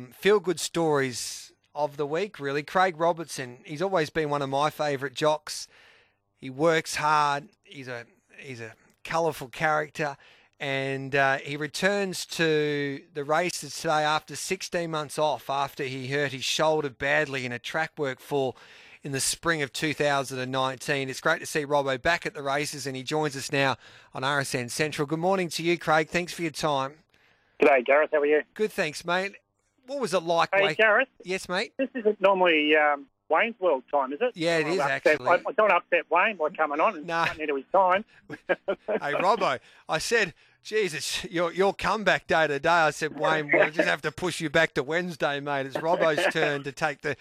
feel-good stories of the week, really. Craig Robertson, he's always been one of my favourite jocks. He works hard. He's a colourful character. And he returns to the races today after 16 months off, after he hurt his shoulder badly in a track work fall in the spring of 2019. It's great to see Robbo back at the races, and he joins us now on RSN Central. Good morning to you, Craig. Thanks for your time. G'day, Gareth. How are you? Good, thanks, mate. What was it like? Hey, Gareth. Yes, mate? This isn't normally Wayne's World time, is it? Yeah, it is, actually. I don't upset Wayne by coming on and cutting into his time. Hey, Robbo, I said, Jesus, your comeback day today. I said, Wayne, we'll just have to push you back to Wednesday, mate. It's Robbo's turn to take the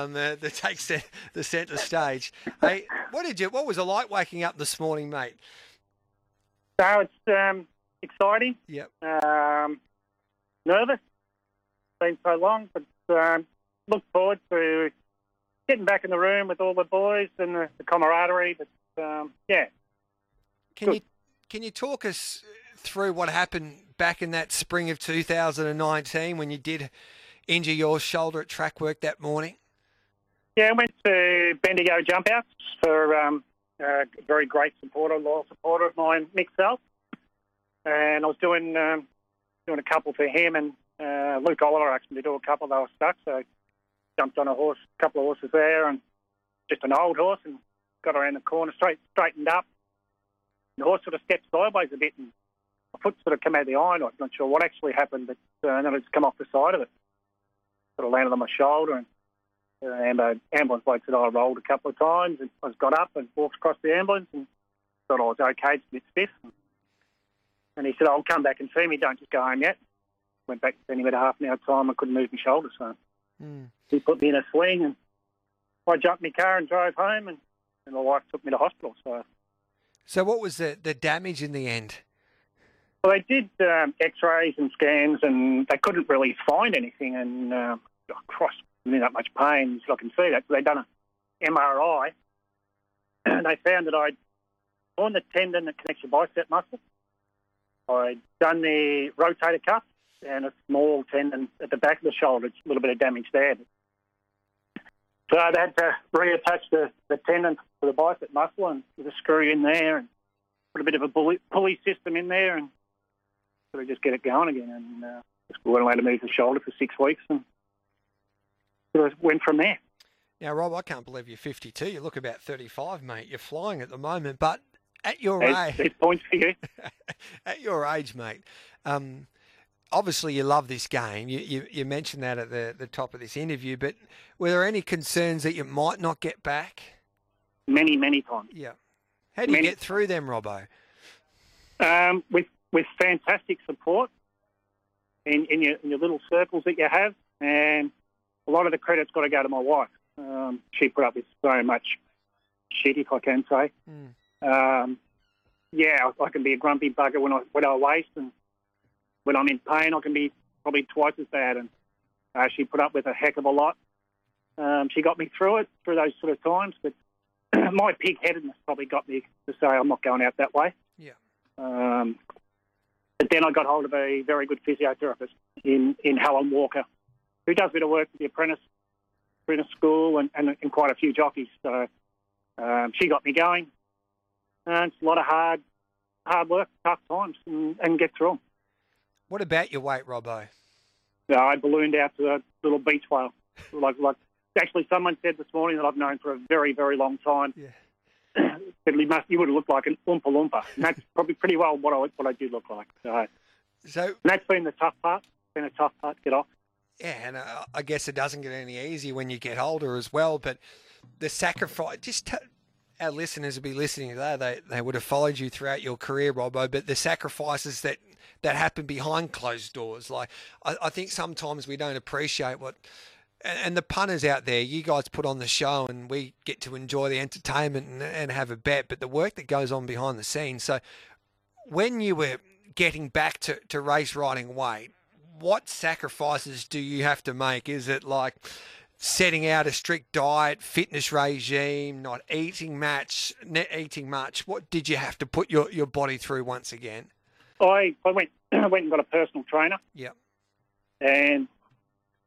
centre stage. Hey, what was it like waking up this morning, mate? So it's exciting. Yep. Nervous. Been so long, but look forward to getting back in the room with all the boys and the camaraderie. But yeah. Can you talk us through what happened back in that spring of 2019 when you did injure your shoulder at track work that morning? Yeah, I went to Bendigo Jump Outs for a very great loyal supporter of mine, Mick Self. And I was doing a couple for him, and Luke Oliver asked me to do a couple. They were stuck, so jumped on a couple of horses there, and just an old horse, and got around the corner, straightened up. The horse sort of stepped sideways a bit, and my foot sort of came out of the iron. I'm not sure what actually happened, but then it just come off the side of it. Sort of landed on my shoulder, and the ambulance bloke said I rolled a couple of times, and I just got up and walked across the ambulance and thought I was okay, just a bit stiff. And he said, I'll come back and see me, don't just go home yet. Went back to see him at a half an hour time. I couldn't move my shoulder, so he put me in a swing, and I jumped in my car and drove home, and my wife took me to hospital. So what was the damage in the end? Well, they did X-rays and scans, and they couldn't really find anything. And I'm in that much pain, so I can see that. So they'd done an MRI, and they found that I'd torn the tendon that connects your bicep muscle. I'd done the rotator cuff and a small tendon at the back of the shoulder. It's a little bit of damage there. So they had to reattach the tendon to the bicep muscle and with a screw in there and put a bit of a pulley system in there and sort of just get it going again. And just weren't allowed to move the shoulder for 6 weeks and sort of went from there. Now, Rob, I can't believe you're 52. You look about 35, mate. You're flying at the moment, but at your age... There's points for you. At your age, mate, obviously you love this game. You mentioned that at the top of this interview, but were there any concerns that you might not get back? Many, many times. Yeah. How do you get through them, Robbo? With fantastic support in your little circles that you have, and a lot of the credit's got to go to my wife. She put up with so much shit, if I can say. I can be a grumpy bugger when I waste, and when I'm in pain, I can be probably twice as bad. And she put up with a heck of a lot. She got me through those sort of times, but my pig-headedness probably got me to say I'm not going out that way. Yeah. But then I got hold of a very good physiotherapist in Helen Walker, who does a bit of work with the apprentice school and quite a few jockeys. So she got me going. And it's a lot of hard work, tough times, and get through them. What about your weight, Robbo? I ballooned out to a little beach whale. Like actually, someone said this morning that I've known for a very, very long time. Yeah. You would have looked like an Oompa Loompa. And that's probably pretty well what I did look like. So and that's been the tough part. It's been a tough part to get off. Yeah, and I guess it doesn't get any easier when you get older as well. But the sacrifice, our listeners will be listening today. They would have followed you throughout your career, Robbo. But the sacrifices that happen behind closed doors, like I think sometimes we don't appreciate what. And the punters out there, you guys put on the show and we get to enjoy the entertainment and have a bet, but the work that goes on behind the scenes. So when you were getting back to race riding weight, what sacrifices do you have to make? Is it like setting out a strict diet, fitness regime, not eating much? What did you have to put your body through once again? I went and got a personal trainer. Yeah. And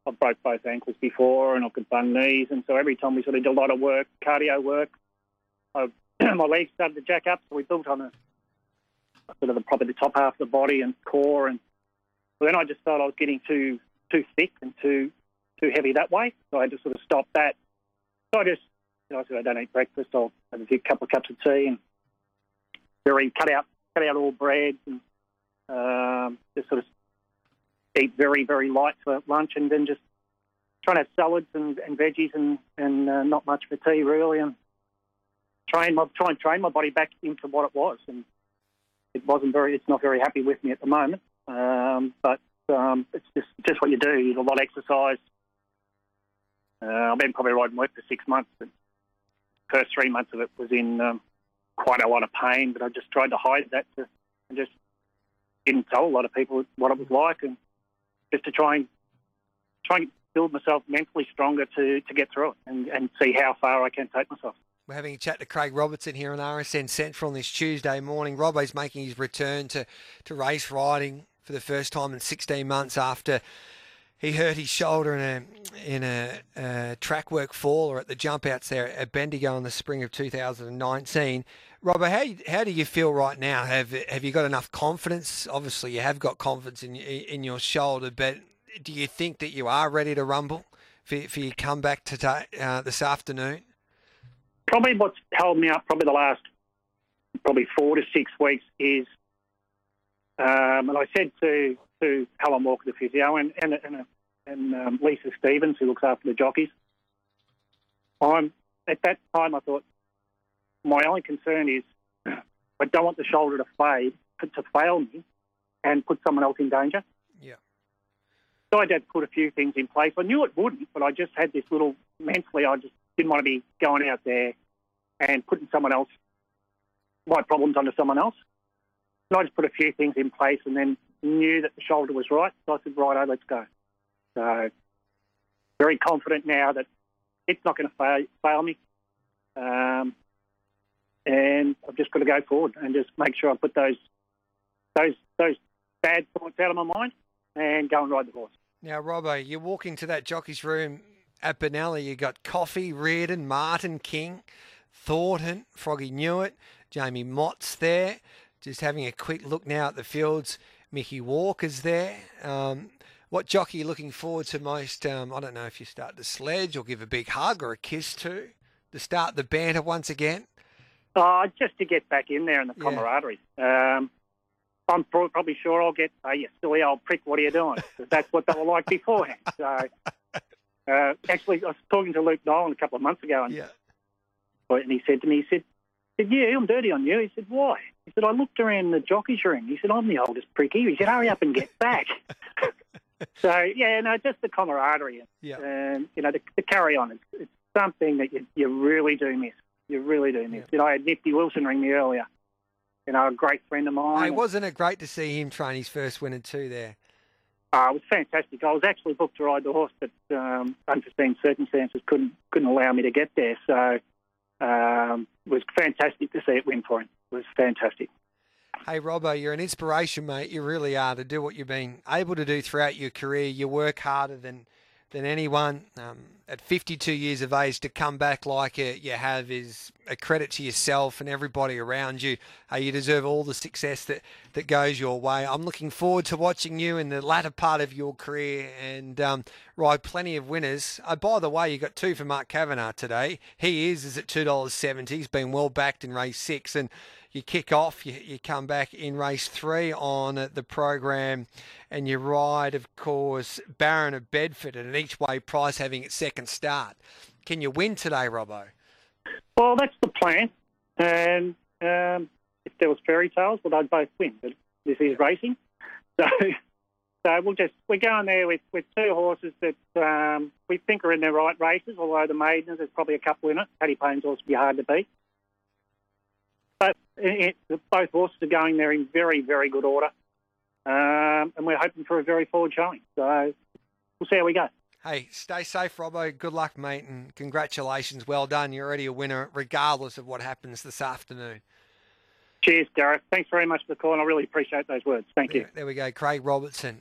I've broke both ankles before and I've got bung knees, and so every time we sort of did a lot of work, cardio work, my legs started to jack up, so we built on probably the top half of the body and core, and then I just thought I was getting too thick and too heavy that way, so I just sort of stopped that. So I just, I said I don't eat breakfast. I'll have a couple of cups of tea and cut out all breads and just sort of eat very, very light for lunch, and then just try to have salads and veggies and not much for tea really, and try and train my body back into what it was. And it's not very happy with me at the moment, but it's just what you do. You do a lot of exercise. I've been probably riding work for 6 months, but the first 3 months of it was in quite a lot of pain, but I just tried to hide that and just didn't tell a lot of people what it was like, and just to try and build myself mentally stronger to get through it and see how far I can take myself. We're having a chat to Craig Robertson here on RSN Central on this Tuesday morning. Robbo's making his return to race riding for the first time in 16 months after he hurt his shoulder in a track work fall or at the jump outs there at Bendigo in the spring of 2019. Robbo, how do you feel right now? Have you got enough confidence? Obviously, you have got confidence in your shoulder, but do you think that you are ready to rumble for your comeback today, this afternoon? Probably what's held me up the last 4 to 6 weeks is, and I said to Helen Walker, the physio, and Lisa Stevens, who looks after the jockeys, at that time I thought, my only concern is I don't want the shoulder to fail me and put someone else in danger. Yeah. So I did put a few things in place. I knew it wouldn't, but I just had this little, mentally, I just didn't want to be going out there and putting my problems onto someone else. So I just put a few things in place and then knew that the shoulder was right. So I said, righto, let's go. So very confident now that it's not going to fail me. And I've just got to go forward and just make sure I put those bad thoughts out of my mind and go and ride the horse. Now, Robbo, you walk into that jockey's room at Benalla, you got Coffey, Reardon, Martin, King, Thornton, Froggy Newitt, Jamie Mott's there. Just having a quick look now at the fields. Mickey Walker's there. What jockey are you looking forward to most? I don't know if you start the sledge or give a big hug or a kiss to start the banter once again. Just to get back in there in the camaraderie. I'm probably sure I'll get, you silly old prick, what are you doing? That's what they were like beforehand. So, actually, I was talking to Luke Nolan a couple of months ago, and he said to me, he said, yeah, I'm dirty on you. He said, why? He said, I looked around the jockey's ring. He said, I'm the oldest pricky. He said, hurry up and get back. So, just the camaraderie. Yeah. And, the carry-on. It's something that you really do miss. You really do miss. I had Nifty Wilson ring me earlier. A great friend of mine. Hey, wasn't it great to see him train his first win and two there? It was fantastic. I was actually booked to ride the horse, but unforeseen circumstances couldn't allow me to get there. So it was fantastic to see it win for him. It was fantastic. Hey, Robbo, you're an inspiration, mate. You really are, to do what you've been able to do throughout your career. You work harder than anyone. At 52 years of age, to come back like you have is a credit to yourself and everybody around you. You deserve all the success that goes your way. I'm looking forward to watching you in the latter part of your career and ride plenty of winners. By the way, you got 2 for Mark Kavanagh today. He is at $2.70. He's been well backed in race 6, and you kick off, you come back in race 3 on the program, and you ride, of course, Baron of Bedford at an each-way price, having its second start. Can you win today, Robbo? Well, that's the plan. And if there was fairy tales, well, they'd both win. But this is racing. So we're going there with 2 horses that we think are in their right races, although the maidens, there's probably a couple in it. Paddy Payne's horse will be hard to beat. But both horses are going there in very, very good order. And we're hoping for a very forward showing. So we'll see how we go. Hey, stay safe, Robbo. Good luck, mate, and congratulations. Well done. You're already a winner, regardless of what happens this afternoon. Cheers, Gareth. Thanks very much for the call, and I really appreciate those words. Thank you. There we go. Craig Robertson.